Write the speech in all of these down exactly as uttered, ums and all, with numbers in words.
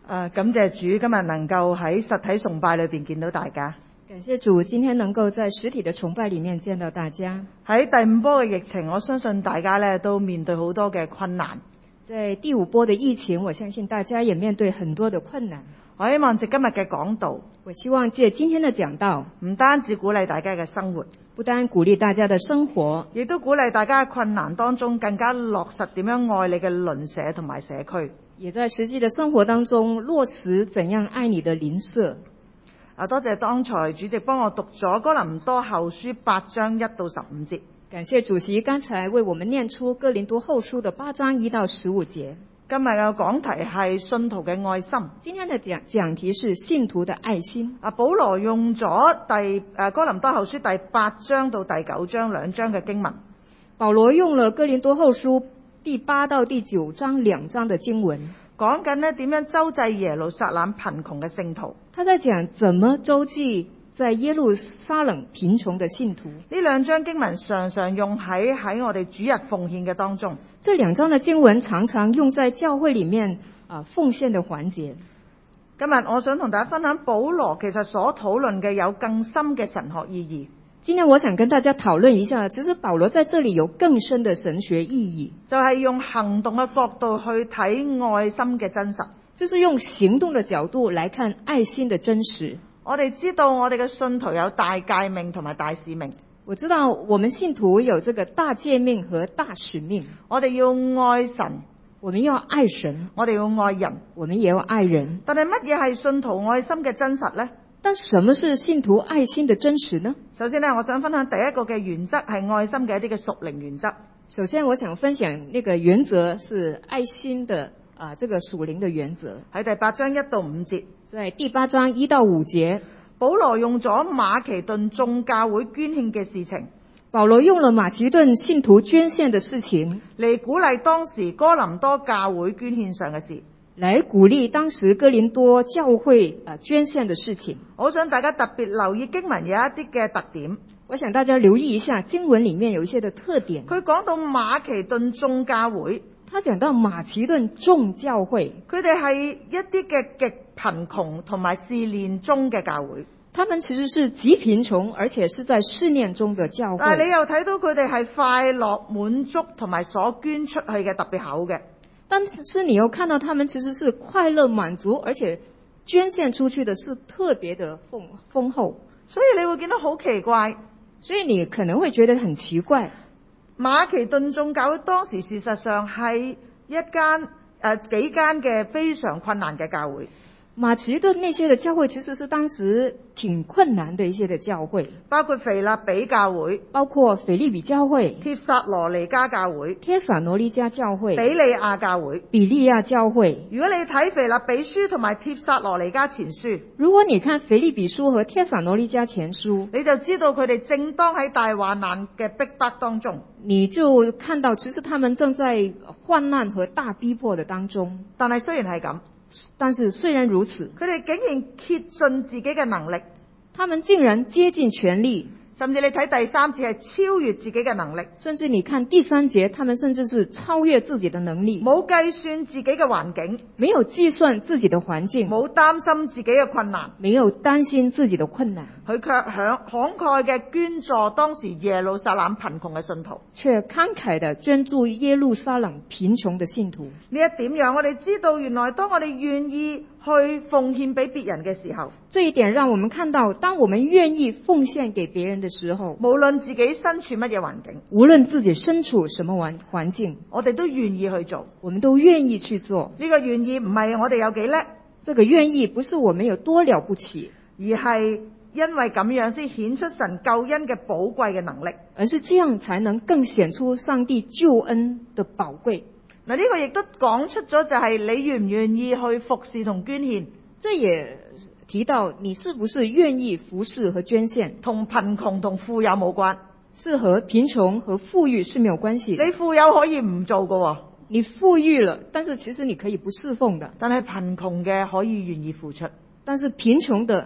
誒，感謝主，今日能夠喺實體崇拜裏邊見到大家。 感謝主，今天能夠在實體的崇拜裡面見到大家。 喺第五波嘅疫情，我相信大家咧都面對好多嘅困難。 在第五波的疫情，我相信大家也面對很多的困難。 我希望借今日嘅講道， 我希望借今天的講道， 唔單止鼓勵大家嘅生活， 不單鼓勵大家的生活， 亦都鼓勵大家喺困難當中更加落實點樣愛你嘅鄰舍同埋社區。 也在實際的生活當中落實怎樣愛你的鄰舍。 啊，多謝當才主席幫我讀咗哥林多後書八章一到十五節。 感謝主席剛才為我們念出哥林多後書的八章一到十五節。 今日嘅講題係信徒嘅愛心。 今天的講講題是信徒的愛心。 啊，保羅用咗第誒哥林多後書第八章到第九章兩章嘅經文。 保羅用了哥林多後書第八到第九章兩章的經文， 講緊呢點樣周濟耶路撒冷貧窮嘅聖徒。 他在講怎麼周濟在耶路撒冷貧窮的信徒。 呢兩章經文常常用喺喺我哋主日奉獻嘅當中。 這兩章的經文常常用在教會裏面啊奉獻的環節。 今日我想同大家分享保羅其實所討論嘅有更深嘅神學意義。 今天我想跟大家討論一下，其實保羅在這裡有更深的神學意義， 就係用行動嘅角度去睇愛心嘅真實， 就是用行動的角度來看愛心的真實。 我哋知道我哋嘅信徒有大誡命同埋大使命。 我知道我們信徒有這個大誡命和大使命。 我哋要愛神， 我們要愛神； 我哋要愛人， 我們也要愛人。 但係乜嘢係信徒愛心嘅真實呢？ 但什麼是信徒愛心的真實呢？ 首先呢，我想分享第一個嘅原則係愛心嘅一啲嘅屬靈原則。 首先我想分享那個原則是愛心的啊、呃，這個屬靈的原則。 喺第八章一到五節， 在第八章一到五節， 保羅用咗馬其頓眾教會捐獻嘅事情， 保羅用了馬其頓信徒捐獻的事情嚟鼓勵當時哥林多教會捐獻上嘅事， 來鼓勵當時哥林多教會啊捐獻的事情。 我想大家特別留意經文有一啲嘅特點。 我想大家留意一下經文裡面有一些的特點。 佢講到馬其頓眾教會， 他講到馬其頓眾教會， 佢哋係一啲嘅極貧窮同埋試煉中嘅教會。 他們其實是極貧窮，而且是在試煉中的教會。 但係你又睇到佢哋係快樂滿足同埋所捐出去嘅特別厚嘅。 但是你又看到他們其實是快樂滿足，而且捐獻出去的是特別的豐豐厚。 所以你會見到好奇怪， 所以你可能會覺得很奇怪。 馬其頓眾教會當時事實上係一間誒、呃、幾間嘅非常困難嘅教會。 馬其頓那些的教會其實是當時挺困難的一些的教會， 包括腓立比教會， 包括腓立比教會、 帖撒羅尼迦教會、 帖撒羅尼迦教會、 比利亞教會、 比利亞教會。 如果你睇腓立比書同埋帖撒羅尼迦前書， 如果你看腓立比書和帖撒羅尼迦前書， 你就知道佢哋正當喺大患難嘅逼迫當中， 你就看到其實他們正在患難和大逼迫的當中。 但係雖然係咁， 但是雖然如此， 佢哋竟然竭盡自己嘅能力， 他們竟然竭盡全力， 甚至你睇第三節係超越自己嘅能力， 甚至你看第三節，他們甚至是超越自己的能力， 冇計算自己嘅環境， 沒有計算自己的環境， 冇擔心自己嘅困難， 沒有擔心自己的困難， 佢卻響慷慨嘅捐助當時耶路撒冷貧窮嘅信徒， 卻慷慨地捐助耶路撒冷貧窮的信徒。 呢一點讓我哋知道，原來當我哋願意去奉獻俾別人嘅時候， 這一點讓我們看到，當我們願意奉獻給別人的時候， 無論自己身處乜嘢環境， 無論自己身處什麼環環境， 我哋都願意去做。 我們都願意去做。 呢個願意唔係我哋有幾叻， 這個願意不是我們有多了不起， 而係因為咁樣先顯出神救恩嘅寶貴嘅能力， 而是這樣才能更顯出上帝救恩的寶貴。 嗱，呢個亦都講出咗，就係你願唔願意去服侍同捐獻。 這也提到你是不是願意服侍和捐獻， 同貧窮同富有冇關， 是和貧窮和富裕是沒有關係的。 你富有可以唔做㗎， 你富裕了，但是其實你可以不侍奉的。 但係貧窮嘅可以願意付出， 但是貧窮的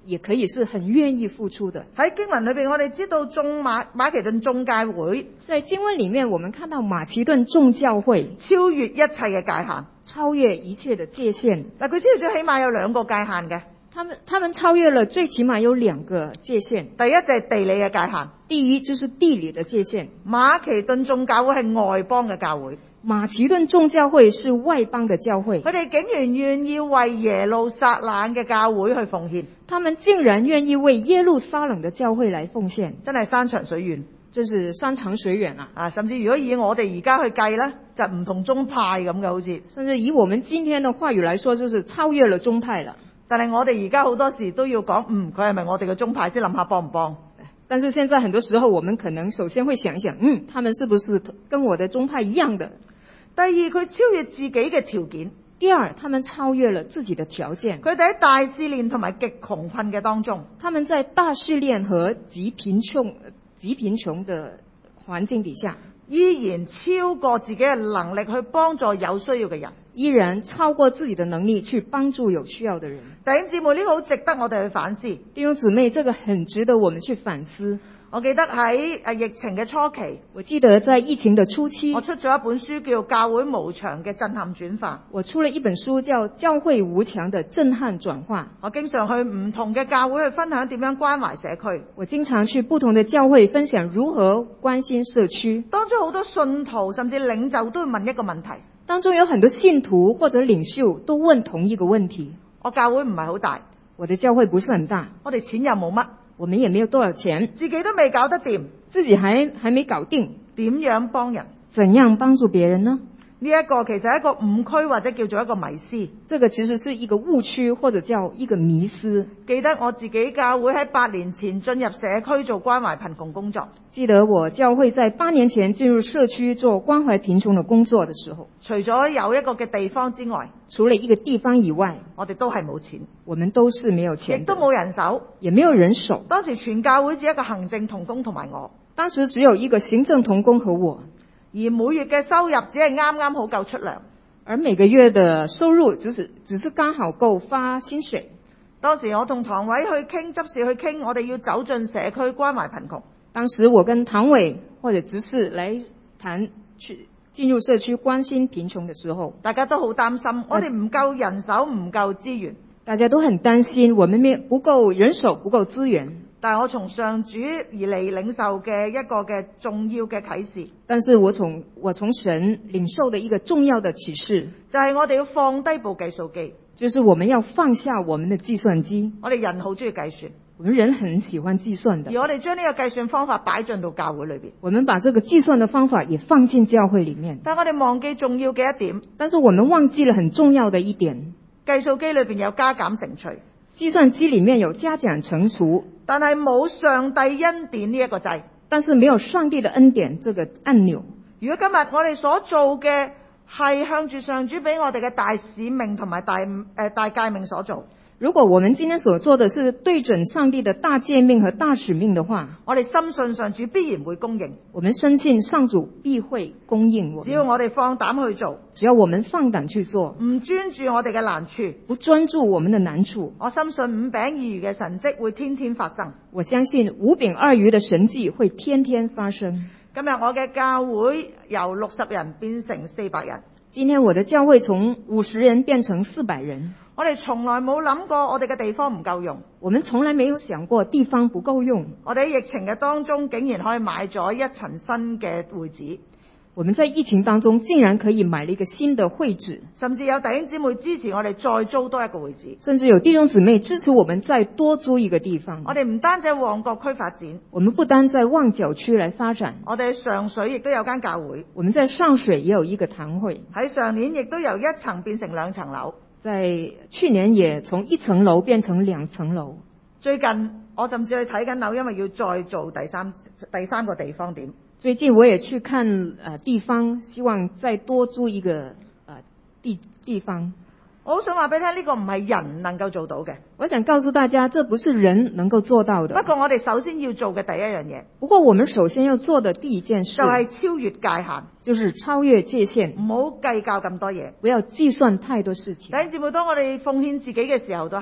也可以是很願意付出的。 喺經文裏邊，我哋知道眾馬馬其頓眾教會在經文裡面，我們看到馬其頓眾教會超越一切嘅界限， 超越一切的界限。 嗱，佢超越咗起碼有兩個界限嘅。 他們他們超越了最起碼有兩個界限。 第一就係地理嘅界限， 第一就是地理的界限。 馬其頓眾教會係外邦嘅教會， 馬其頓眾教會是外邦的教會， 佢哋竟然願意為耶路撒冷嘅教會去奉獻， 他們竟然願意為耶路撒冷的教會來奉獻， 真係山長水遠， 真是山長水遠啊！ 啊，甚至如果以我哋而家去計呢，就唔同宗派咁嘅好似， 甚至以我們今天的話語來說，就是超越了宗派了。 但係我哋而家好多時都要講，嗯，佢係咪我哋嘅宗派先諗下幫唔幫？ 但是現在很多時候，我們可能首先會想一想，嗯，他們是不是跟我的宗派一樣的？ 第二，佢超越自己嘅條件。 第二，他們超越了自己的條件。 佢哋喺大試煉同埋極窮困嘅當中， 他們在大試煉和極貧窮、極貧窮的環境底下， 依然超過自己嘅能力去幫助有需要嘅人， 依然超過自己的能力去幫助有需要的人。 弟兄姊妹，呢個好值得我哋去反思。 弟兄姊妹，這個很值得我們去反思。 我記得喺誒疫情嘅初期， 我記得在疫情的初期， 我出咗一本書叫《教會無牆嘅震撼轉化》。 我出了一本書叫《教會無牆的震撼轉化》。 我經常去唔同嘅教會去分享點樣關懷社區。 我經常去不同的教會分享如何關心社區。 當中好多信徒甚至領袖都會問一個問題。 當中有很多信徒或者領袖都問同一個問題。 我教會唔係好大， 我的教會不是很大， 我哋錢又冇乜， 我們也沒有多少錢， 自己都未搞得掂， 自己還還沒搞定， 點樣幫人？ 怎樣幫助別人呢？ 呢一個其實係一個誤區或者叫做一個迷思。 這個其實是一個誤區或者叫一個迷思。 記得我自己教會喺八年前進入社區做關懷貧窮工作。 記得我教會在八年前進入社區做關懷貧窮的工作的時候， 除咗有一個嘅地方之外， 除了一個地方以外， 我哋都係冇錢， 我們都是沒有錢， 亦都冇人手， 也沒有人手。 當時全教會只有一個行政同工同埋我， 當時只有一個行政同工和我。 而每月嘅收入只係啱啱好夠出糧， 而每個月的收入只是只是剛好夠發薪水。 當時我同唐委去傾執事去傾，我哋要走進社區關懷貧窮。 當時我跟唐委或者執事來談去進入社區關心貧窮的時候， 大家都好擔心，我哋唔夠人手唔夠資源， 大家都很擔心我們沒不夠人手不夠資源。 但係我從上主而嚟領受嘅一個嘅重要嘅啟示， 但是我從我從神領受的一個重要的啟示， 就係我哋要放低部計數機， 就是我們要放下我們的計算機。 我哋人好中意計算， 我們人很喜歡計算的， 而我哋將呢個計算方法擺進到教會裏邊， 我們把這個計算的方法也放進教會裏面。 但我哋忘記重要嘅一點， 但是我們忘記了很重要的一點， 計數機裏邊有加減乘除， 計算機裏面有加減乘除， 但係冇上帝恩典呢一個掣， 但是沒有上帝的恩典這個按鈕。 如果今日我哋所做嘅係向住上主俾我哋嘅大使命同埋大誒、呃、大誡命所做， 如果我們今天所做的是對準上帝的大誡命和大使命的話， 我哋深信上主必然會供應。 我們深信上主必會供應我們。 只要我哋放膽去做， 只要我們放膽去做， 唔專注我哋嘅難處， 不專注我們的難處， 我深信五餅二魚嘅神蹟會天天發生。 我相信五餅二魚的神蹟會天天發生。 今日我嘅教會由六十人變成四百人。 今天我的教會從五十人變成四百人。 我哋從來冇諗過我哋嘅地方唔夠用。 我們從來沒有想過地方不夠用。 我哋喺疫情嘅當中竟然可以買咗一層新嘅會址。 我們在疫情當中竟然可以買了一個新的會址， 甚至有弟兄姊妹支持我哋再租多一個會址， 甚至有弟兄姊妹支持我們再多租一個地方。 我哋唔單止喺旺角區發展， 我們不單在旺角區來發展， 我哋喺上水亦都有間教會， 我們在上水也有一個堂會， 喺上年亦都由一層變成兩層樓， 在去年也從一層樓變成兩層樓。 最近我甚至去睇緊樓，因為要再做第三第三個地方點。 最近我也去看呃地方，希望再多租一個呃地地方。 我好想話俾你聽，呢個唔係人能夠做到嘅。 我想告訴大家，這不是人能夠做到的。 不過我哋首先要做嘅第一樣嘢， 不過我們首先要做的第一件事， 就係超越界限， 就是超越界限， 唔好計較咁多嘢， 不要計算太多事情。 弟兄姊妹，當我哋奉獻自己嘅時候都係。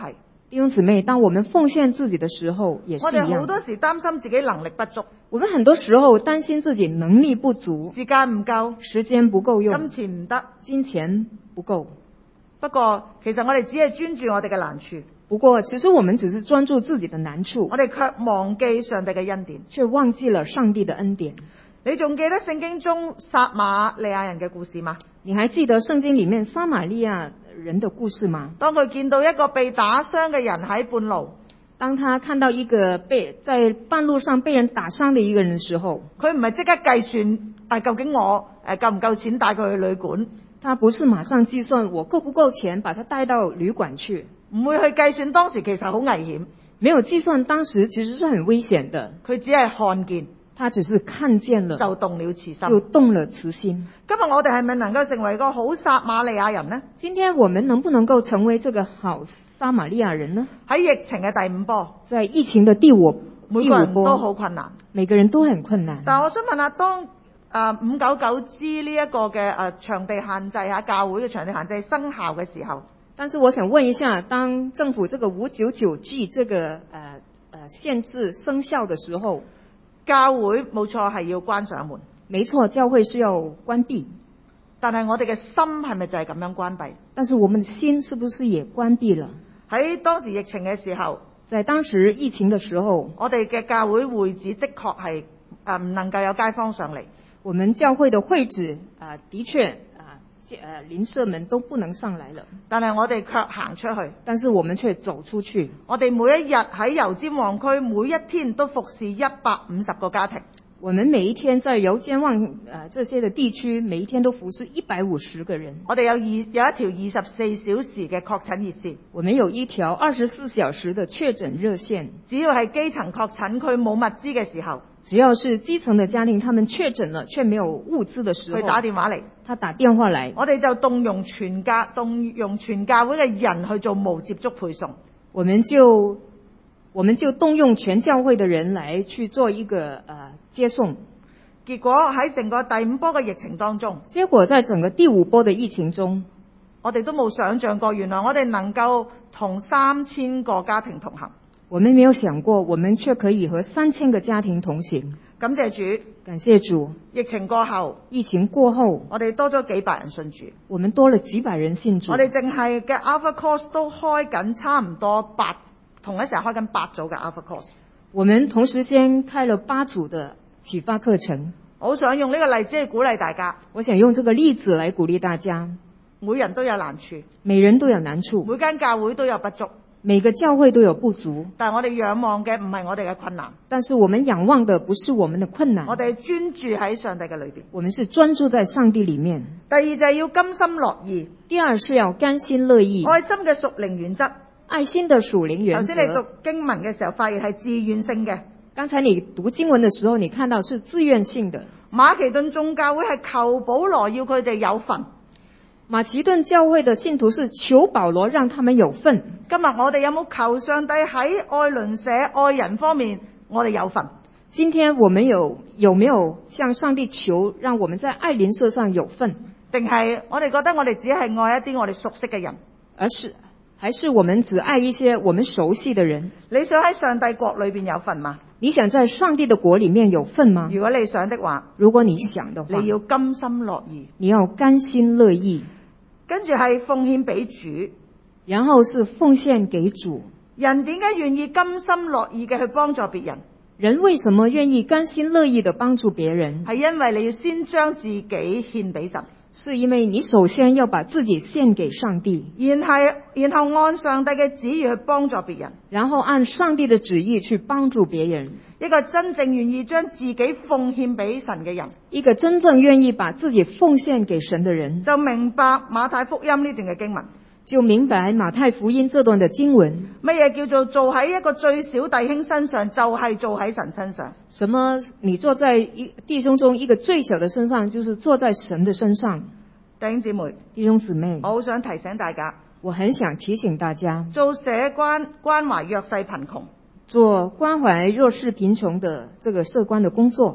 弟兄姊妹，當我們奉獻自己的時候，也是我一樣。 哋好多時擔心自己能力不足， 我們很多時候擔心自己能力不足， 時間唔夠， 時間不夠用， 金錢唔得。 金錢不夠。 不過其實我哋只係專注我哋嘅難處， 不過其實我們只是專注自己的難處， 我哋卻忘記上帝嘅恩典。 卻忘記了上帝的恩典。 你仲記得聖經中撒瑪利亞人嘅故事嗎？ 你還記得聖經裡面撒瑪利亞人的故事嗎？ 當佢見到一個被打傷嘅人喺半路， 當他看到一個被在半路上被人打傷的一個人的時候， 佢唔係即刻計算，啊，究竟我誒夠唔夠錢帶佢去旅館？ 他不是馬上計算我夠不夠錢把他帶到旅館去， 唔會去計算當時其實好危險， 沒有計算當時其實是很危險的。 佢只係看見， 他只是看見了， 就動了慈心， 就動了慈心。 今日我哋係咪能夠成為個好撒瑪利亞人呢？ 今天我們能不能夠成為這個好撒瑪利亞人呢？ 喺疫情嘅第五波， 在疫情的第五每個人都好困難， 每個人都很困難。 但我想問下，當誒五九九之呢一個嘅誒場地限制嚇教會嘅場地限制生效嘅時候， 但是我想問一下，當政府這個五九九 G 這個誒誒、呃、限制生效的時候， 教會冇錯係要關上門， 沒錯，教會是要關閉， 但係我哋嘅心係咪就係咁樣關閉？ 但是我們的心是不是也關閉了？ 喺當時疫情嘅時候， 在當時疫情的時候， 我哋嘅教會會址的確係誒唔能夠有街坊上嚟。 我們教會的會址啊、呃，的確啊，呃鄰舍們都不能上來了， 但係我哋卻行出去， 但是我們卻走出去。 我哋每一日喺油尖旺區，每一天都服侍一百五十個家庭。 我們每一天在油尖旺呃這些的地區，每一天都服侍一百五十個人。 我哋有二有一條二十四小時嘅確診熱線， 我們有一條二十四小時的確診熱線。 只要係基層確診，佢冇物資嘅時候， 只要是基層的家庭，他們確診了卻沒有物資的時候， 佢打電話嚟， 他打電話來， 我哋就動用全教動用全教會嘅人去做無接觸配送。 我們就我們就動用全教會的人來去做一個呃接送。 結果喺整個第五波嘅疫情當中， 結果在整個第五波的疫情中， 我哋都冇想象過，原來我哋能夠同三千個家庭同行。 我們沒有想過，我們卻可以和三千個家庭同行。 感謝主， 感謝主。 疫情過後， 疫情過後， 我哋多咗幾百人信主。 我們多了幾百人信主。 我哋淨係嘅 Alpha Course 都開緊差唔多八，同一時候開緊八組嘅 Alpha Course。 我們同時間開了八組的啟發課程。 我好想用呢個例子去鼓勵大家。 我想用這個例子來鼓勵大家。 每人都有難處， 每人都有難處， 每間教會都有不足， 每個教會都有不足。 但係我哋仰望嘅唔係我哋嘅困難， 但是我們仰望的不是我們的困難， 我哋專注喺上帝嘅裏邊。 我們是專注在上帝裡面。 第二就係要甘心樂意。 第二是要甘心樂意。 愛心嘅屬靈原則。 愛心的屬靈原則。 頭先你讀經文嘅時候，發現係自願性嘅。 剛才你讀經文的時候，你看到是自願性的。 馬其頓眾教會係求保羅要佢哋有份。 馬其頓教會的信徒是求保羅讓他們有份。 今日我哋有冇求上帝喺愛鄰舍愛人方面我哋有份？ 今天我們有有沒有向上帝求讓我們在愛鄰舍上有份？ 定係我哋覺得我哋只係愛一啲我哋熟悉嘅人？ 而是還是我們只愛一些我們熟悉的人？ 你想喺上帝國裏邊有份嗎？ 你想在上帝的國裡面有份嗎？ 如果你想的話， 如果你想的話， 你要甘心樂意。 你要甘心樂意。 跟住係奉獻俾主， 然後是奉獻給主。 人點解願意甘心樂意嘅去幫助別人？ 人為什麼願意甘心樂意的幫助別人？ 係因為你要先將自己獻俾神， 是因為你首先要把自己獻給上帝， 然係然後按上帝嘅旨意去幫助別人， 然後按上帝的旨意去幫助別人。 一個真正願意將自己奉獻俾神嘅人， 一個真正願意把自己奉獻給神的人， 就明白馬太福音呢段嘅經文， 就明白馬太福音這段的經文。 乜嘢叫做做喺一個最小弟兄身上，就係做喺神身上？ 什麼？你坐在一弟兄中一個最小的身上，就是坐在神的身上。 弟兄姊妹， 弟兄姊妹， 我好想提醒大家， 我很想提醒大家， 做社關關懷弱勢貧窮， 做關懷弱勢貧窮的這個社關的工作，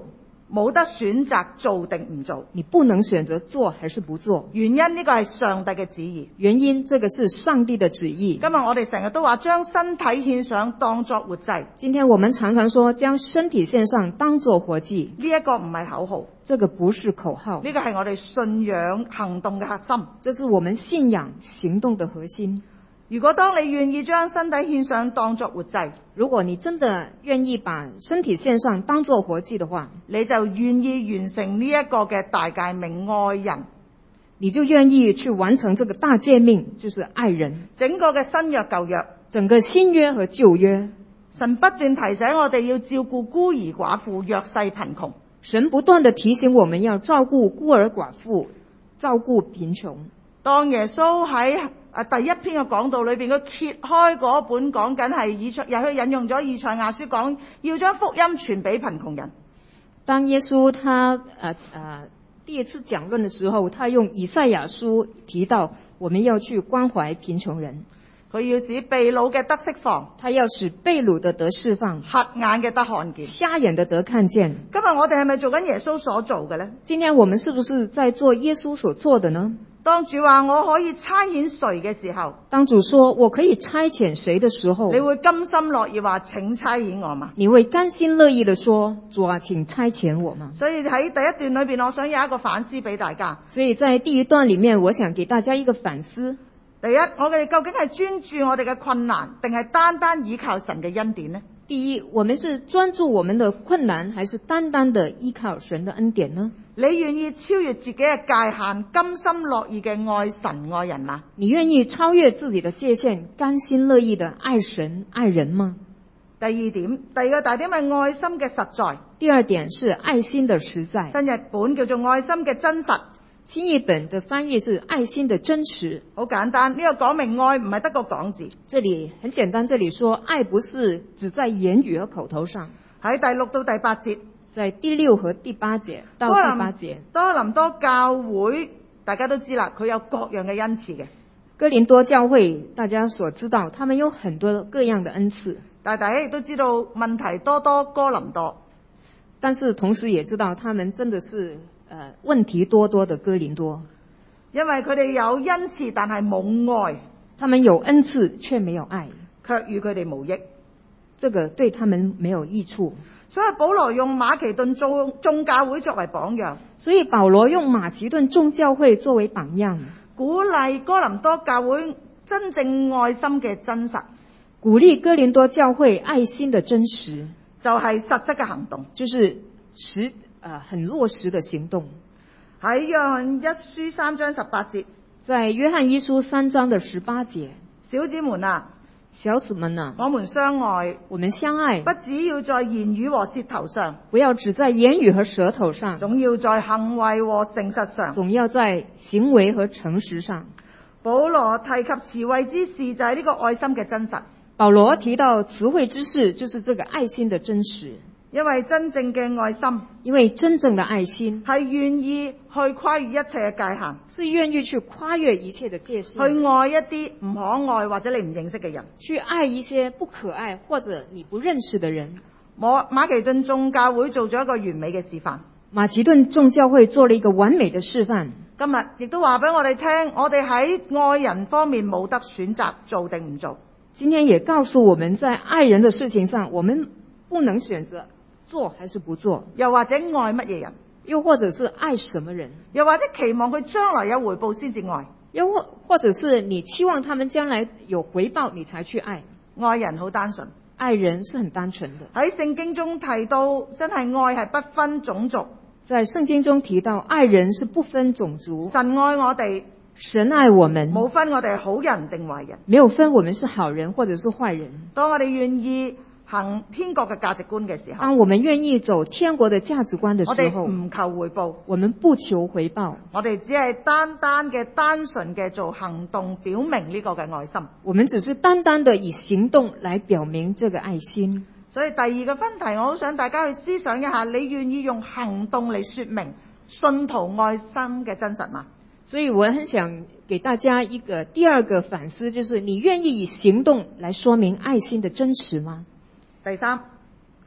冇得選擇做定唔做。 你不能選擇做還是不做。 原因呢個係上帝嘅旨意。 原因這個是上帝的旨意。 今日我哋成日都話將身體獻上當作活祭。 今天我們常常說將身體獻上當作活祭。 呢一個唔係口號， 這個不是口號， 呢個係我哋信仰行動嘅核心。 這是我們信仰行動的核心。 如果當你願意將身體獻上當作活祭， 如果你真的願意把身體獻上當作活祭的話， 你就願意完成呢一個嘅大誡命愛人， 你就願意去完成這個大誡命，就是愛人。 整個嘅新約舊約， 整個新約和舊約， 神不斷提醒我哋要照顧孤兒寡婦、弱勢貧窮。 神不斷地提醒我們要照顧孤兒寡婦，照顧貧窮。當耶穌喺啊第一篇嘅講道裏邊，佢揭開嗰本講緊係以賽，又去引用咗以賽亞書講要將福音傳俾貧窮人。 當耶穌他呃呃第一次講論的時候，他用以賽亞書提到我們要去關懷貧窮人。 佢要使被擄嘅得釋放， 他要使被擄的得釋放， 瞎眼嘅得看見， 瞎眼的得看見。 今日我哋係咪做緊耶穌所做嘅呢？ 今天我們是不是在做耶穌所做的呢？ 當主話我可以差遣誰嘅時候， 當主說我可以差遣誰的時候， 你會甘心樂意話請差遣我嗎？ 你會甘心樂意地說主啊，請差遣我嗎？ 所以喺第一段裏邊，我想有一個反思俾大家。 所以在第一段裏面，我想給大家一個反思。 第一，我哋究竟係專注我哋嘅困難，定係單單依靠神嘅恩典呢？ 第一，我們是專注我們的困難，還是單單的依靠神的恩典呢？ 你願意超越自己嘅界限，甘心樂意嘅愛神愛人嗎？ 你願意超越自己的界限，甘心樂意的愛神愛人嗎？ 第二點，第二個大點係愛心嘅實在。 第二點是愛心的實在。 新譯本叫做愛心嘅真實。 新譯本的翻譯是愛心的真實。 好簡單，呢、這個講明愛唔係得個講字。 這裡很簡單，這裡說愛不是只在言語和口頭上。 喺第六到第八節， 在第六和第八節到第八節， 多倫多教會大家都知啦，佢有各樣嘅恩賜嘅。 哥林多教會大家所知道，他們有很多各樣的恩賜。 但大家亦都知道問題多多哥林多， 但是同時也知道他們真的是呃問題多多的哥林多， 因為佢哋有恩賜但係冇愛， 他們有恩賜卻沒有愛， 卻與佢哋無益， 這個對他們沒有益處。 所以保羅用馬其頓眾眾教會作為榜樣， 所以保羅用馬其頓眾教會作為榜樣， 鼓勵哥林多教會真正愛心嘅真實， 鼓勵哥林多教會愛心的真實， 就係實質嘅行動， 就是實呃很落實的行動。 喺約翰一書三章十八節， 在約翰一書三章的十八節， 小子們啊， 小子們啊， 我們相愛， 我們相愛， 不只要在言語和舌頭上， 不要只在言語和舌頭上， 總要在行為和誠實上， 總要在行為和誠實上。 保羅提及慈惠之事就係呢個愛心嘅真實。 保羅提到慈惠之事，就是這個愛心的真實。 因為真正嘅愛心， 因為真正的愛心係願意去跨越一切嘅界限， 是願意去跨越一切的界限， 去愛一啲唔可愛或者你唔認識嘅人， 去愛一些不可愛或者你不認識的人。 我馬其頓眾教會做咗一個完美嘅示範。 馬其頓眾教會做了一個完美的示範。 今日亦都話俾我哋聽，我哋喺愛人方面冇得選擇做定唔做。 今天也告訴我們在愛人的事情上，我們不能選擇做還是不做， 又或者愛乜嘢人， 又或者是愛什麼人， 又或者期望佢將來有回報先至愛， 又或或者是你期望他們將來有回報你才去愛。 愛人好單純， 愛人是很單純的。 喺聖經中提到，真係愛係不分種族。 在聖經中提到，愛人是不分種族。 神愛我哋， 神愛我們， 冇分我哋係好人定壞人， 沒有分我們是好人或者是壞人。 當我哋願意行天國嘅價值觀嘅時候， 當我們願意走天國的價值觀的時候， 我哋唔求回報， 我們不求回報， 我哋只係單單嘅單純嘅做行動，表明呢個嘅愛心。 我們只是單單的以行動來表明這個愛心。 所以第二個分題，我好想大家去思想一下，你願意用行動嚟說明信徒愛心嘅真實嗎？ 所以我很想給大家一個第二個反思，就是你願意以行動來說明愛心的真實嗎？ 第三，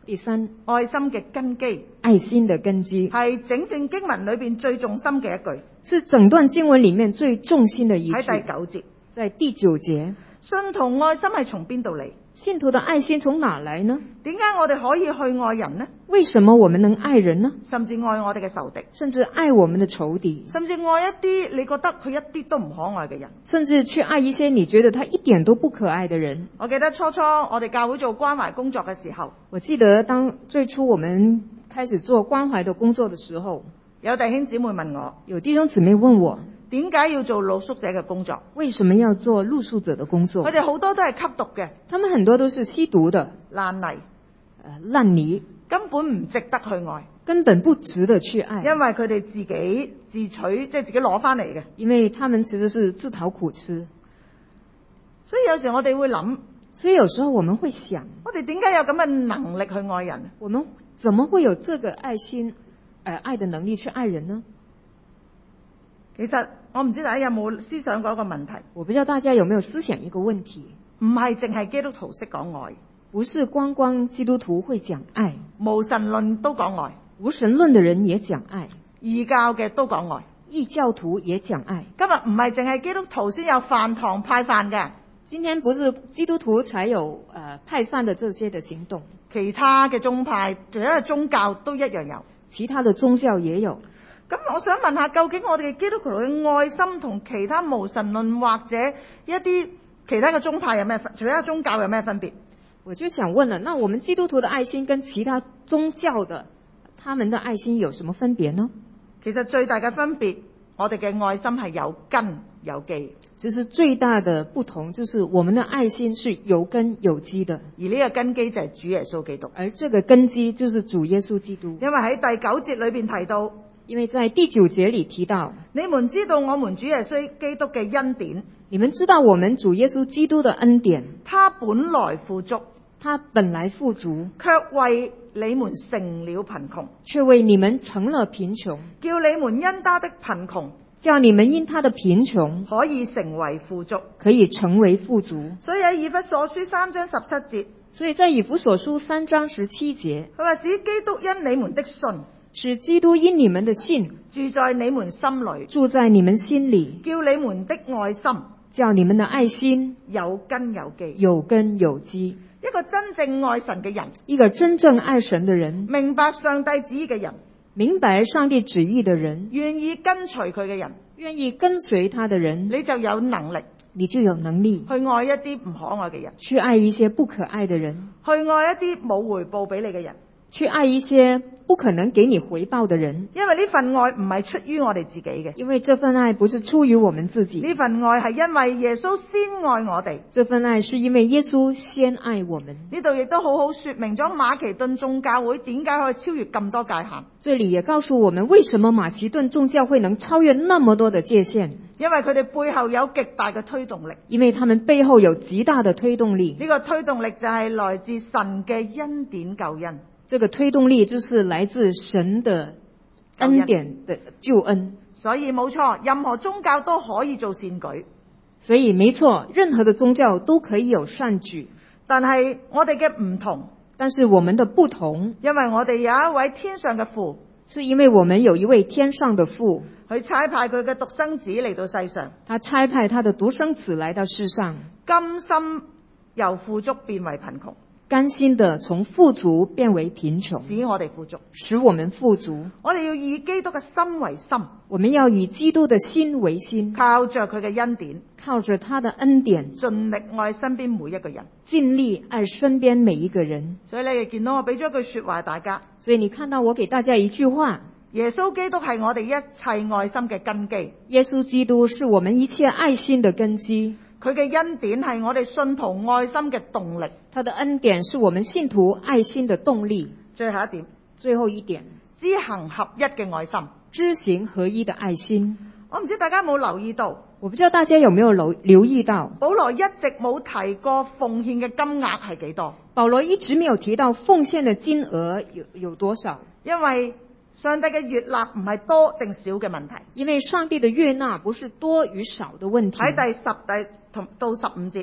第三， 愛心嘅根基， 愛心的根基係整段經文裏邊最重心嘅一句， 是整段經文裏面最重心的一句。 喺第九節， 在第九節， 信徒愛心係從邊度嚟？ 信徒的愛心從哪來呢？ 點解我哋可以去愛人呢？ 為什麼我們能愛人呢？ 甚至愛我哋嘅仇敵， 甚至愛我們的仇敵， 甚至愛一啲你覺得佢一啲都唔可愛嘅人， 甚至去愛一些你覺得他一點都不可愛的人。 我記得初初我哋教會做關懷工作嘅時候， 我記得當最初我們開始做關懷的工作的時候， 有弟兄姊妹問我， 有弟兄姊妹問我， 點解要做露宿者嘅工作？ 為什麼要做露宿者的工作？ 佢哋好多都係吸毒嘅， 他們很多都是吸毒的， 爛泥， 呃，爛泥， 根本唔值得去愛， 根本不值得去愛， 因為佢哋自己自取，即係自己攞翻嚟嘅。 因為他們其實是自討苦吃。 所以有時我哋會諗， 所以有時候我們會想， 我哋點解有咁嘅能力去愛人？ 我們怎麼會有這個愛心，呃，愛的能力去愛人呢？ 其實我唔知大家有冇思想過一個問題， 我不知道大家有沒有思想一個問題， 唔係淨係基督徒識講愛， 不是光光基督徒會講愛， 無神論都講愛， 無神論的人也講愛， 異教嘅都講愛， 異教徒也講愛。 今日唔係淨係基督徒先有飯堂派飯嘅， 今天不是基督徒才有呃派飯的這些的行動， 其他嘅宗派，其他嘅宗教都一樣有， 其他的宗教也有。 咁我想問下，究竟我哋基督徒嘅愛心同其他無神論或者一啲其他嘅宗派有咩分？其他宗教有咩分別？ 我就想問了，那我們基督徒的愛心跟其他宗教的他們的愛心有什麼分別呢？ 其實最大嘅分別，我哋嘅愛心係有根有基。 其實最大的不同就是我們的愛心是有根有基的， 而呢個根基就係主耶穌基督。 而這個根基就是主耶穌基督。 因為喺第九節裏邊提到， 因為在第九節裏提到， 你們知道我們主耶穌基督嘅恩典， 你們知道我們主耶穌基督的恩典， 他本來富足， 他本來富足， 卻為你們成了貧窮， 卻為你們成了貧窮， 叫你們因他的貧窮， 叫你們因他的貧窮可以成為富足， 可以成為富足。 所以喺以弗所書三章十七節， 所以在以弗所書三章十七節， 佢話使基督因你們的信， 使基督因你們的信住在你們心裏， 住在你們心裏， 叫你們的愛心叫你們的愛心有根有基。 有根有基。 一個真正愛神嘅人， 一個真正愛神的人， 明白上帝旨意嘅人， 明白上帝旨意的人， 願意跟隨佢嘅人， 願意跟隨他的人， 你就有能力你就有能力去愛一啲唔可愛嘅人， 去愛一些不可愛的人， 去愛一啲冇回報俾你嘅人， 去愛一些不可能給你回報的人。 因為呢份愛唔係出於我哋自己嘅， 因為這份愛不是出於我們自己， 呢份愛係因為耶穌先愛我哋。 這份愛是因為耶穌先愛我們。 呢度亦都好好說明咗馬其頓眾教會點解可以超越咁多界限。 這裏也告訴我們為什麼馬其頓眾教會能超越那麼多的界限， 因為佢哋背後有極大嘅推動力。 因為他們背後有極大的推動力。 呢個推動力就係來自神嘅恩典救恩。 這個推動力就是來自神的恩典的救恩。 所以冇錯，任何宗教都可以做善舉。 所以沒錯，任何的宗教都可以有善舉。 但係我哋嘅唔同， 但是我們的不同， 因為我哋有一位天上嘅父， 是因為我們有一位天上的父， 佢差派佢嘅獨生子嚟到世上， 他差派他的獨生子來到世上， 甘心由富足變為貧窮， 甘心的從富足變為貧窮， 使我哋富足， 使我們富足。 我哋要以基督嘅心為心， 我們要以基督的心為心， 靠着佢嘅恩典， 靠着他的恩典， 盡力愛身邊每一個人， 盡力愛身邊每一個人。 所以你哋見到我俾咗一句說話大家， 所以你看到我給大家一句話， 耶穌基督係我哋一切愛心嘅根基， 耶穌基督是我們一切愛心的根基， 佢嘅恩典係我哋信徒愛心嘅動力， 他的恩典是我們信徒愛心的動力。 最後一點， 最後一點， 知行合一嘅愛心， 知行合一的愛心。 我唔知大家有冇留意到， 我不知道大家有沒有留留意到， 保羅一直冇提過奉獻嘅金額係幾多。 保羅一直沒有提到奉獻的金額有有多少， 因為上帝嘅悅納唔係多定少嘅問題。 因為上帝的悅納不是多與少的問題。 喺第十第同到十五節，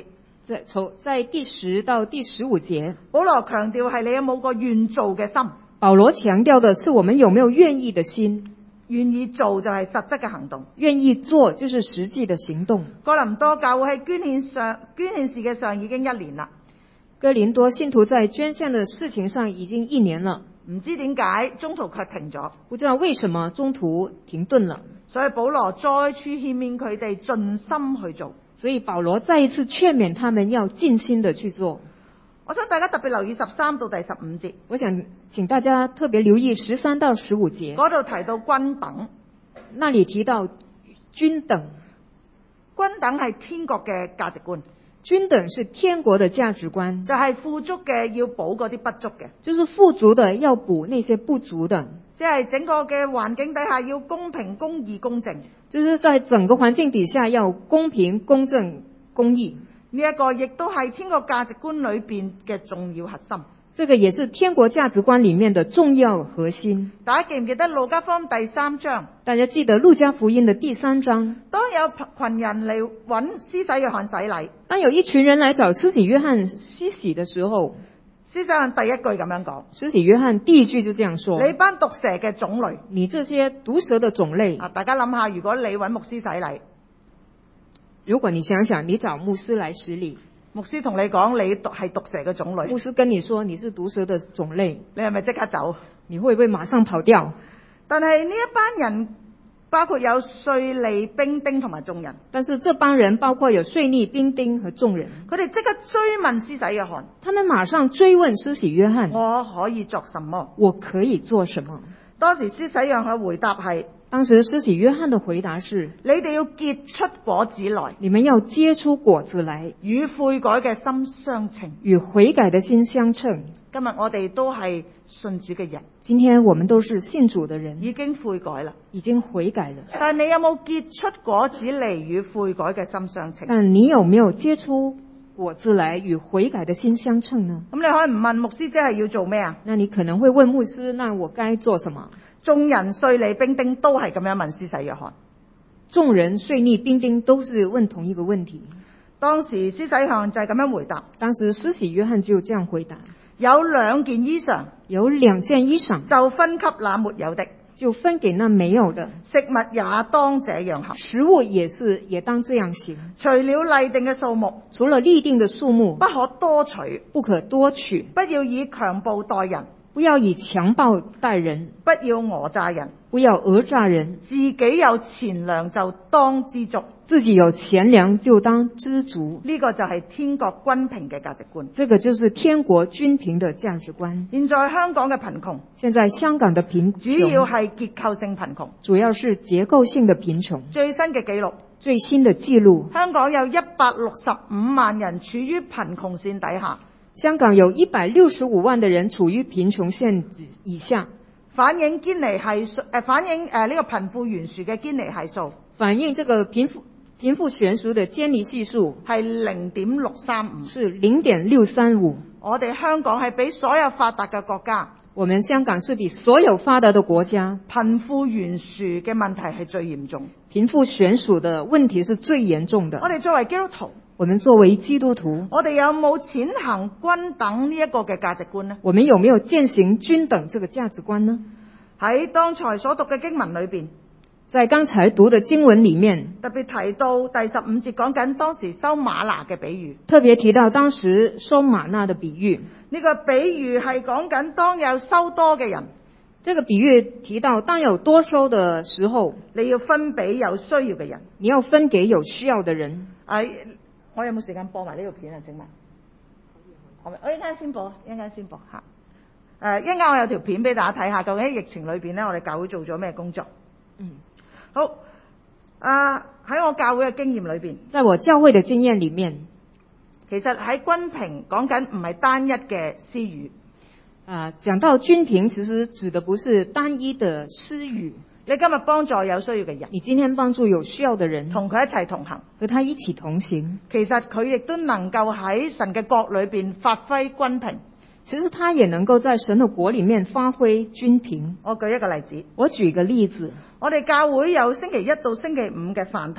在從在第十到第十五節， 保羅強調係你有冇個願做嘅心， 保羅強調的是我們有沒有願意的心， 願意做就係實質嘅行動， 願意做就是實際的行動。 哥林多教會喺捐獻上捐獻事嘅上已經一年啦， 哥林多信徒在捐獻的事情上已經一年了， 唔知點解中途卻停咗， 不知道為什麼中途停頓了， 所以保羅再次勸勉佢哋盡心去做。 所以保羅再一次勸勉他們要盡心的去做。 我想大家特別留意十三到第十五節， 我想請大家特別留意十三到十五節， 嗰度提到均等， 那裡提到均等， 均等係天國嘅價值觀， 均等是天國的價值觀， 就係富足嘅要補嗰啲不足嘅， 就是富足的要補那些不足的， 即係整個嘅環境底下要公平、公義、公正。 就是在整個環境底下要公平、公正、公義。 呢一個亦都係天國價值觀裏邊嘅重要核心。 這個也是天國價值觀裡面的重要核心。 大家記唔記得路加福音第三章？ 大家記得路加福音的第三章， 當有群人嚟揾施洗約翰洗禮， 當有一群人來找施洗約翰施洗的時候， 施洗約翰第一句咁樣講： 施洗約翰第一句就這樣說， 你班毒蛇嘅種類， 你這些毒蛇的種類。 啊，大家諗下，如果你揾牧師洗禮， 如果你想想，你找牧師來洗禮， 牧師同你講你毒係毒蛇嘅種類， 牧師跟你說你是毒蛇的種類， 你係咪即刻走？ 你會不會馬上跑掉？ 但係呢一班人包括有稅吏、兵丁同埋眾人， 但是這幫人包括有稅吏、兵丁和眾人， 佢哋即刻追問施洗約翰， 他們馬上追問施洗約翰， 我可以作什麼？ 我可以做什麼？ 當時施洗約翰嘅回答係： 當時施洗約翰的回答是： 你哋要結出果子來， 你們要結出果子來， 與悔改嘅心相稱。 與悔改的心相稱。 今日我哋都係信主嘅人， 今天我們都是信主的人， 已經悔改啦， 已經悔改了。 但你有冇結出果子嚟與悔改嘅心相稱？ 但你有沒有結出果子來與悔改的心相稱呢？ 咁你可能問牧師，即係要做咩啊？ 那你可能會問牧師，那我該做什麼？ 眾人、稅吏、兵丁都係咁樣問施洗約翰。 眾人、稅吏、兵丁都是問同一個問題。 當時施洗約翰就係咁樣回答。 當時施洗約翰就這樣回答： 有兩件衣裳， 有兩件衣裳， 就分給那沒有的， 就分給那沒有的。 食物也當這樣行， 食物也是也當這樣行。 除了例定嘅數目， 除了立定的數目， 不可多取， 不可多取， 不要以強暴待人， 不要以強暴待人， 不要訛詐人， 不要訛詐人， 自己有錢糧就當知足， 自己有錢糧就當知足。 呢個就係天國均平嘅價值觀。 這個就是天國均平的價值觀。 現在香港嘅貧窮， 現在香港的貧窮主要係結構性貧窮， 主要是結構性的貧窮。 最新嘅記錄， 最新的記錄， 香港有一百六十五萬人處於貧窮線底下。 香港有一百六十五萬的人處於貧窮線以下， 反映堅尼係數誒，反映誒呢個貧富懸殊嘅堅尼係數， 反映這個貧富貧富懸殊的堅尼係數係零點六三五， 是零點六三五。 我哋香港係比所有發達嘅國家， 我們香港是比所有發達的國家， 貧富懸殊嘅問題係最嚴重， 貧富懸殊的問題是最嚴重的。 我哋作為基督徒， 我們作為基督徒， 我哋有冇踐行均等呢一個嘅價值觀呢？ 我們有沒有踐行均等這個價值觀呢？ 喺剛才所讀嘅經文裏邊， 在剛才讀的經文裡面， 特別提到第十五節講緊當時收嗎哪嘅比喻， 特別提到當時收嗎哪的比喻。 呢個比喻係講緊當有收多嘅人， 這個比喻提到當有多收的時候， 你要分俾有需要嘅人， 你要分給有需要的人。 誒，我有冇時間播埋呢個片啊？請問，我我一陣間先播，一陣間先播嚇。誒，一陣間我有條片俾大家睇下，究竟喺疫情裏邊咧，我哋教會做咗咩工作？ 嗯， 好。啊，喺我教會嘅經驗裏邊， 在我教會嘅經驗裡面， 其實喺均平講緊唔係單一嘅施予。 啊，講到均平，其實指的不是單一的施予。 你今日幫助有需要嘅人， 你今天幫助有需要的人， 同佢一齊同行， 和他一起同行， 其實佢亦都能夠喺神嘅國裏邊發揮均平。 其實他也能夠在神的國裡面發揮均平。 我舉一個例子， 我舉一個例子， 我哋教會有星期一到星期五嘅飯堂。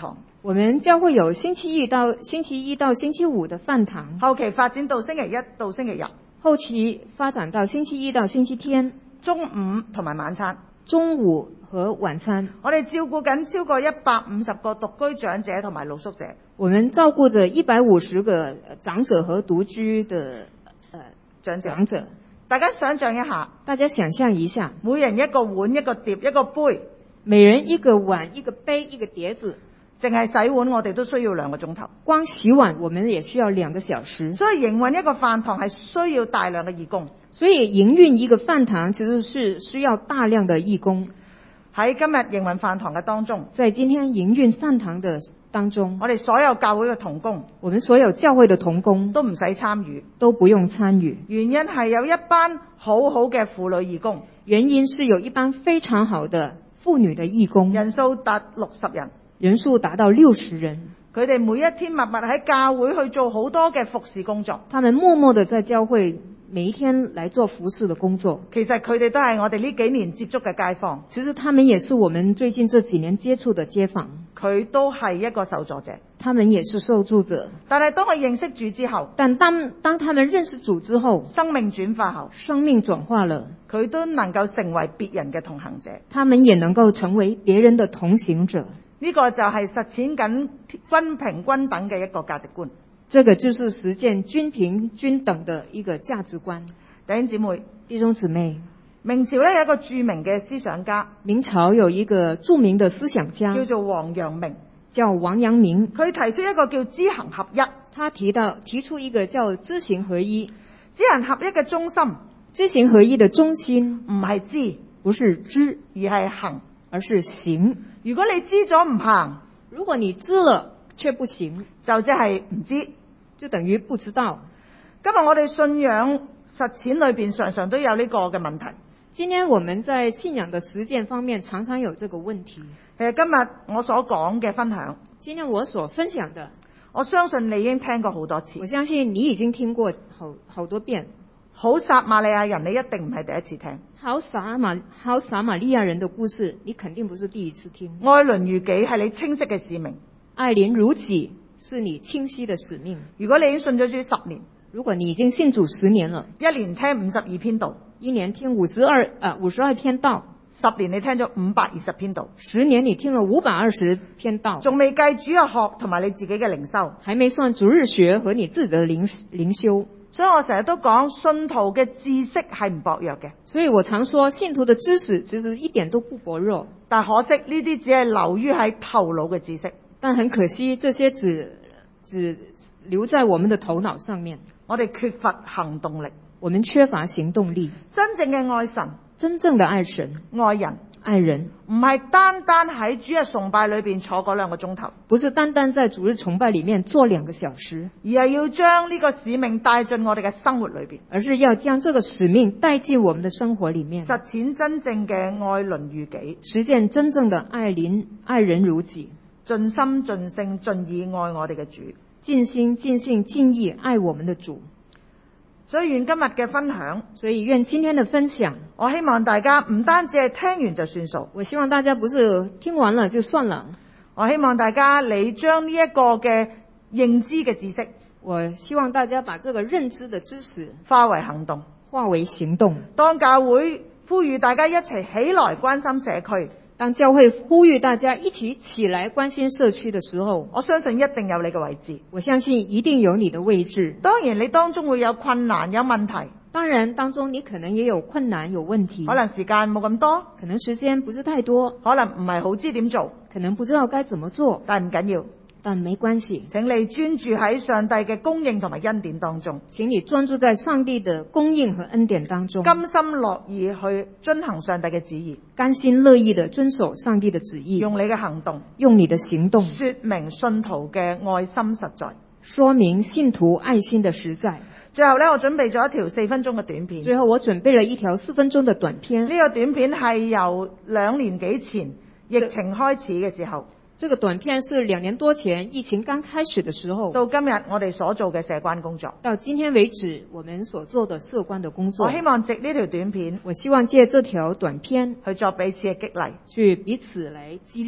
我們教會有星期一到星期一到星期五的飯堂， 後期發展到星期一到星期日， 後期發展到星期一到星期天， 中午同埋晚餐。 中午和晚餐。 我哋照顧緊超過一百五十個獨居長者同埋露宿者。 我們照顧着一百五十個長者和獨居的呃長者。 長者。 大家想象一下， 大家想象一下， 每人一個碗、一個碟、一個杯， 每人一個碗、一個杯、一個碟子。 淨係洗碗我哋都需要兩個鐘頭。 光洗碗我們也需要兩個小時。 所以營運一個飯堂係需要大量嘅義工。 所以營運一個飯堂其實是需要大量的義工。 喺今日營運飯堂嘅當中， 在今天營運飯堂的當中， 我哋所有教會嘅同工， 我們所有教會的同工都唔使參與， 都不用參與。 原因係有一班好好嘅婦女義工。 原因是有一班非常好的婦女的義工， 人數達六十人。 人數達到六十人， 佢哋每一天默默喺教會去做好多嘅服侍工作。 他們默默地在教會每一天來做服侍的工作。 其實佢哋都係我哋呢幾年接觸嘅街坊。 其實他們也是我們最近這幾年接觸的街坊。 佢都係一個受助者。 他們也是受助者。 但係當佢認識主之後， 但當當他們認識主之後， 生命轉化後， 生命轉化了， 佢都能夠成為別人嘅同行者。 他們也能夠成為別人的同行者。 呢個就係實踐緊均平均等嘅一個價值觀。 這個就是實踐均平均等的一個價值觀。 弟兄姊妹， 弟兄姊妹， 明朝咧有一個著名嘅思想家， 明朝有一個著名的思想家叫做王陽明， 叫王陽明。 佢提出一個叫知行合一。 他提到提出一個叫知行合一。 知行合一嘅中心， 知行合一的中心唔係知， 不是知， 而係行， 而是行。 如果你知咗唔行， 如果你知了卻不行， 就即係唔知， 就等於不知道。 今日我哋信仰實踐裏邊常常都有呢個嘅問題。 今天我們在信仰的實踐方面常常有這個問題。 其實今日我所講嘅分享， 今天我所分享的， 我相信你已經聽過好多次。 我相信你已經聽過好好多遍。 好撒瑪利亞人，你一定唔係第一次聽。 好撒瑪好撒瑪利亞人的故事，你肯定不是第一次聽。 愛鄰如己係你清晰嘅使命。 愛鄰如己是你清晰的使命。 如果你已經信咗主十年， 如果你已經信主十年了， 一年聽五十二篇道， 一年聽五十二啊五十二篇道， 十年你聽咗五百二十篇道， 十年你聽了五百二十篇道， 仲未計主日學同埋你自己嘅靈修， 還沒算主日學和你自己的靈靈修。 所以我成日都講，信徒嘅知識係唔薄弱嘅。 所以我常說，信徒的知識其實一點都不薄弱。 但可惜呢啲只係流於喺頭腦嘅知識。 但很可惜，這些只只留在我們的頭腦上面。 我哋缺乏行動力， 我們缺乏行動力。 真正嘅愛神， 真正的愛神、 愛人、 愛人， 唔係單單喺主日崇拜裏邊坐嗰兩個鐘頭， 不是單單在主日崇拜裡面坐兩個小時， 而係要將呢個使命帶進我哋嘅生活裏邊， 而是要將這個使命帶進我們的生活裡面， 實踐真正嘅愛鄰如己， 實踐真正的愛鄰愛人如己， 盡心盡性盡意愛我哋嘅主， 盡心盡性盡意愛我們的主。 所以願今日嘅分享， 所以願今天的分享， 我希望大家唔單止係聽完就算數， 我希望大家不是聽完了就算了， 我希望大家你將呢一個嘅認知嘅知識， 我希望大家把這個認知的知識化為行動， 化為行動。 當教會呼籲大家一齊起，起來關心社區， 當教會呼籲大家一起起來關心社區的時候， 我相信一定有你嘅位置。 我相信一定有你的位置。 當然你當中會有困難有問題， 當然當中你可能也有困難有問題， 可能時間冇咁多， 可能時間不是太多， 可能唔係好知點做， 可能不知道該怎麼做， 但唔緊要， 但沒關係， 請你專注喺上帝嘅供應同埋恩典當中， 請你專注在上帝的供應和恩典當中， 甘心樂意去遵行上帝嘅旨意， 甘心樂意地遵守上帝的旨意， 用你嘅行動， 用你的行動， 說明信徒嘅愛心實在， 說明信徒愛心的實在。 最後呢，我準備咗一條四分鐘嘅短片。 最後我準備了一條四分鐘的短片。 呢個短片係由兩年幾前疫情開始嘅時候， 這個短片是兩年多前疫情剛開始的時候， 到今日我哋所做嘅社關工作， 到今天為止我們所做的社關的工作。 我希望藉呢條短片， 我希望借這條短片去作彼此嘅激勵， 去彼此來激勵。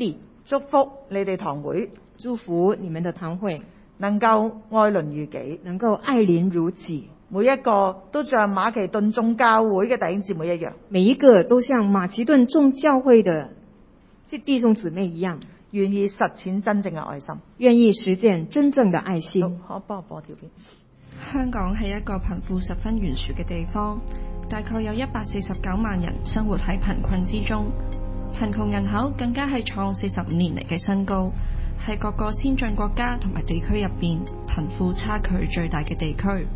祝福你哋堂會， 祝福你們的堂會能夠愛鄰如己， 能夠愛鄰如己， 每一個都像馬其頓眾教會嘅弟兄姊妹一樣， 每一個都像馬其頓眾教會的弟兄姊妹一樣， 願意實踐真正嘅愛心， 願意實踐真正的愛心。 好，幫我播條片。 香港係一個貧富十分懸殊嘅地方，大概有一百四十九萬人生活喺貧困之中，貧窮人口更加係創四十五年嚟嘅新高，係各個先進國家同埋地區入邊貧富差距最大嘅地區。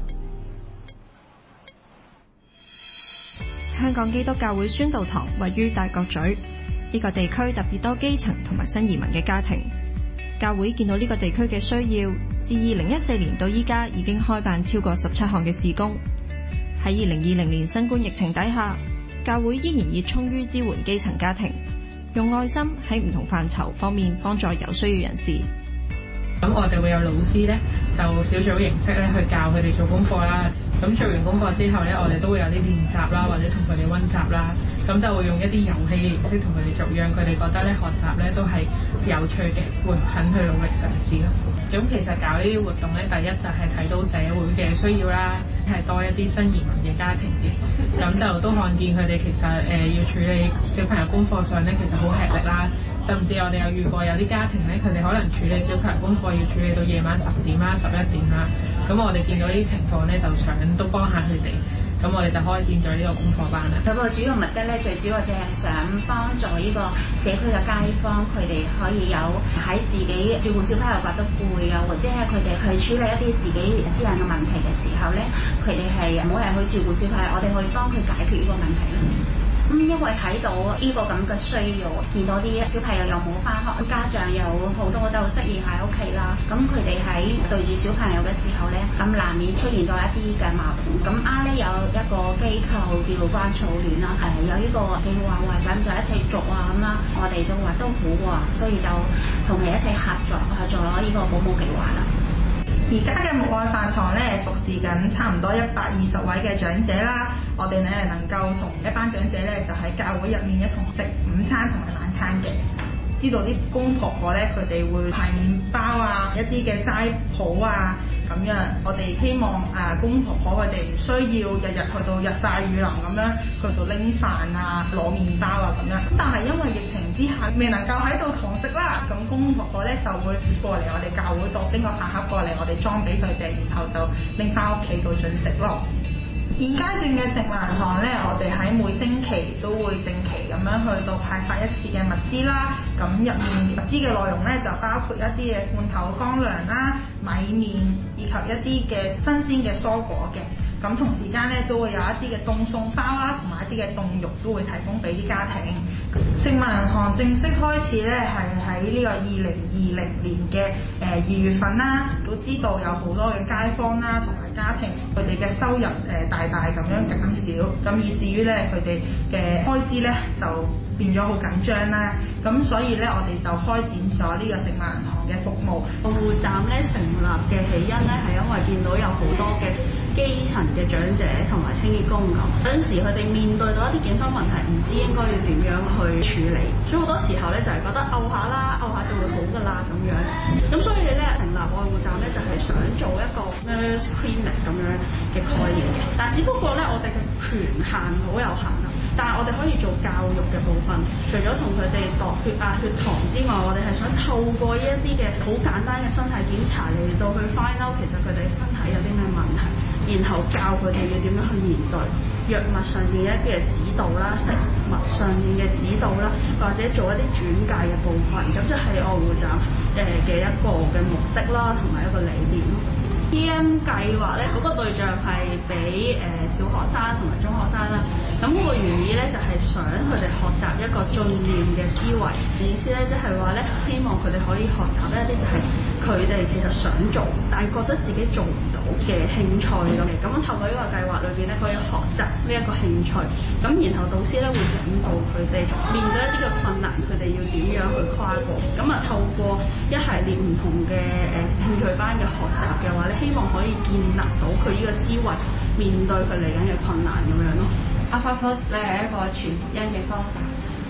香港基督教會宣道堂位於大角咀，呢個地區特別多基層同埋新移民嘅家庭。教會見到呢個地區嘅需要，自二零一四年到依家已經開辦超過十七項嘅事工。喺二零二零年新冠疫情底下，教會依然熱衷於支援基層家庭，用愛心喺唔同範疇方面幫助有需要人士。 咁我哋會有老師咧，就小組形式咧去教佢哋做功課啦。咁做完功課之後咧，我哋都會有啲練習啦，或者同佢哋溫習啦。咁就會用一啲遊戲嘅形式同佢哋做，讓佢哋覺得咧學習咧都係有趣嘅，會肯去努力嘗試咯。咁其實搞呢啲活動咧，第一就係睇到社會嘅需要啦，係多一啲新移民嘅家庭嘅。咁就都看見佢哋其實誒、呃、要處理小朋友功課上咧，其實好吃力啦。甚至我哋有遇過有啲家庭咧，佢哋可能處理小朋友功課要處理到夜晚十點啦、十一點啦。咁我哋見到呢啲情況咧，就想都幫下佢哋。咁我哋就開展咗呢個功課班啦。 佢個主要目的咧，最主要就係想幫助呢個社區嘅街坊，佢哋可以有喺自己照顧小朋友覺得攰啊，或者係佢哋去處理一啲自己私人嘅問題嘅時候咧，佢哋係冇人去照顧小朋友，我哋可以幫佢解決呢個問題啦。咁、嗯、因為睇到呢個咁嘅需要，見到啲小朋友又冇返學，家長有好多都失業喺屋企啦。咁佢哋喺對住小朋友嘅時候咧，咁難免出現咗一啲嘅矛盾。咁啱咧有一個機構叫關草戀啦，係有呢個計劃話想唔想一齊做啊咁啦，我哋都話都好喎，所以就同佢一齊合作合作咗呢個保姆計劃啦。 而家嘅牧愛飯堂咧，服侍緊差唔多一百二十位嘅長者啦。我哋咧能夠同一班長者咧，就喺教會入面一同食午餐同埋晚餐嘅。知道啲公婆婆咧，佢哋會派麵包啊，一啲嘅齋譜啊，咁樣我哋希望啊公婆婆佢哋唔需要日日去到日曬雨淋咁樣去到拎飯啊、攞麵包啊咁樣。但係因為疫情之下，未能夠喺度堂食啦，咁公公婆婆咧就會過嚟我哋教會度拎個飯盒過嚟，我哋裝俾佢哋，然後就拎翻屋企度進食咯。現階段嘅食物銀行咧，我哋喺每星期都會定期咁樣去到派發一次嘅物資啦。咁入面物資嘅內容咧，就包括一啲嘅罐頭乾糧啦、米麵以及一啲嘅新鮮嘅蔬果嘅。咁同時間咧都會有一啲嘅凍餸包啦，同埋一啲嘅凍肉都會提供俾啲家庭。食物銀行正式開始咧係喺呢個二零二零年嘅誒二月份啦。都知道有好多嘅街坊啦同埋家庭，佢哋嘅收入誒、呃、大大咁樣減少，咁以至於咧佢哋嘅開支咧就變咗好緊張啦。咁所以咧我哋就開展咗呢個食物銀行嘅服務。 愛護站咧成立嘅起因咧係因為見到有好多嘅基層嘅長者同埋清潔工咁，有陣時佢哋面對到一啲健康問題，唔知應該要點樣去處理，所以好多時候咧就係覺得漚下啦，漚下就會好㗎啦咁樣。咁所以咧成立愛護站咧就係想做一個 nurse clinic 咁樣嘅概念嘅，但只不過咧我哋嘅權限好有限啊。但係我哋可以做教育嘅部分，除咗同佢哋度血壓、血糖之外，我哋係想透過呢一啲嘅好簡單嘅身體檢查嚟到去 find out 其實佢哋身體有啲咩問題，然後教佢哋要點樣去面對藥物上面一啲嘅指導啦、食物上面嘅指導啦，或者做一啲轉介嘅部分，咁即係愛護站誒嘅一個嘅目的啦，同埋一個理念咯。T M 計劃咧，嗰、那個對象係俾誒小學生同埋中學生啦。咁、那、嗰個原意咧就係、是、想佢哋學習一個進念嘅思維。意思咧即係話咧，希望佢哋可以學習一啲就係佢哋其實想做，但係覺得自己做唔到嘅興趣咁。咁樣透過呢個計劃裏邊咧，可以學習呢一個興趣。咁然後導師咧會引導佢哋面對一啲嘅困難，佢哋要點樣去跨過。咁啊透過一系列唔同嘅誒興趣班嘅學習嘅話咧，希望可以建立到佢呢個思維，面對佢嚟緊嘅困難咁樣咯。 AlphaFold 咧係一個全福音嘅方法，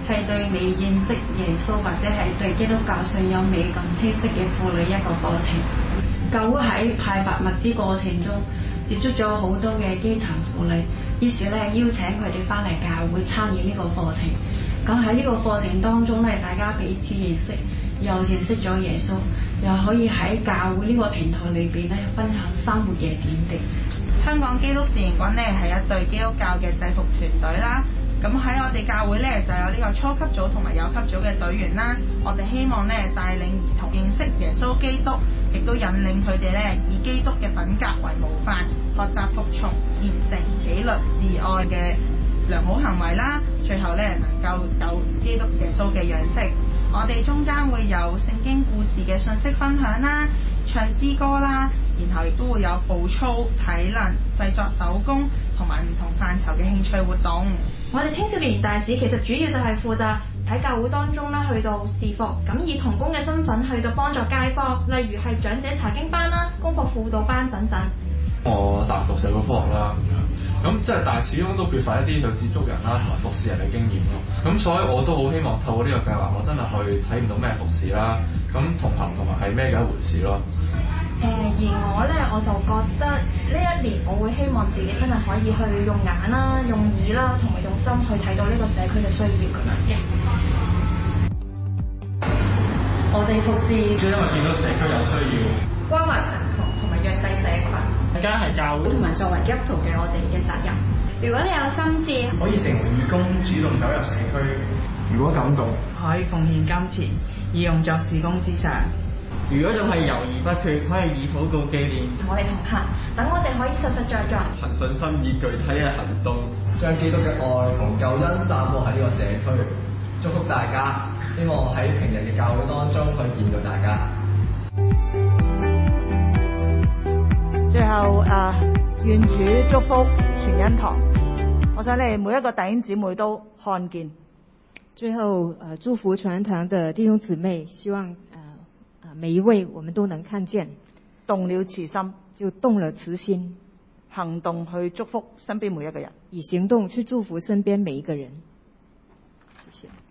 係對未認識耶穌或者係對基督教信仰未咁清晰嘅婦女一個課程。教會喺派發物資過程中接觸咗好多嘅基層婦女，於是咧邀請佢哋翻嚟教會參與呢個課程。咁喺呢個課程當中咧，大家彼此認識，又認識咗耶穌，又可以喺教會呢個平台裏邊咧分享生活嘅點滴。 香港基督使營軍咧係一隊基督教嘅制服團隊啦。咁喺我哋教會咧就有呢個初級組同埋幼級組嘅隊員啦。我哋希望咧帶領兒童認識耶穌基督，亦都引領佢哋咧以基督嘅品格為模範，學習服從、虔誠、紀律、自愛嘅良好行為啦。最後咧能夠有基督耶穌嘅樣式。我哋中間會有聖經故事嘅信息分享啦，唱詩歌啦，然後亦都會有步操、體能、製作手工同埋唔同範疇嘅興趣活動。 我哋青少年大使其實主要就係負責喺教會當中啦，去到侍服，咁以同工嘅身份去到幫助街坊，例如係長者查經班啦、功課輔導班等等。 我大學讀社會科學啦，咁樣咁即係，但係始終都缺乏一啲去接觸人啦，同埋服侍人嘅經驗咯。咁所以我都好希望透過呢個計劃，我真係去體驗到咩服侍啦，咁同行同埋係咩嘅一回事咯。 誒、呃，而我咧，我就覺得呢一年我會希望自己真係可以去用眼啦、用耳啦，同埋用心去睇到呢個社區嘅需要咁樣嘅。 我哋服侍，因為見到社區有需要， 關懷貧窮同埋弱勢社群， 更加係教會同埋作為基督徒嘅我哋嘅責任。如果你有心志， 可以成為義工，主動走入社區。如果感動， 可以奉獻金錢，以用作事工之上。 如果仲係猶豫不決，可以以禱告紀念同我哋同行，等我哋可以實實在在憑信心以具體嘅行動， 將基督嘅愛同救恩散播喺呢個社區。祝福大家，希望喺平日嘅教會當中可以見到大家。 最後啊，願主祝福全恩堂。我想你哋每一個弟兄姊妹都看見。 最後，呃，祝福全恩堂的弟兄姊妹，希望呃每一位我們都能看見， 動了慈心， 就動了慈心， 行動去祝福身邊每一個人， 以行動去祝福身邊每一個人。謝謝。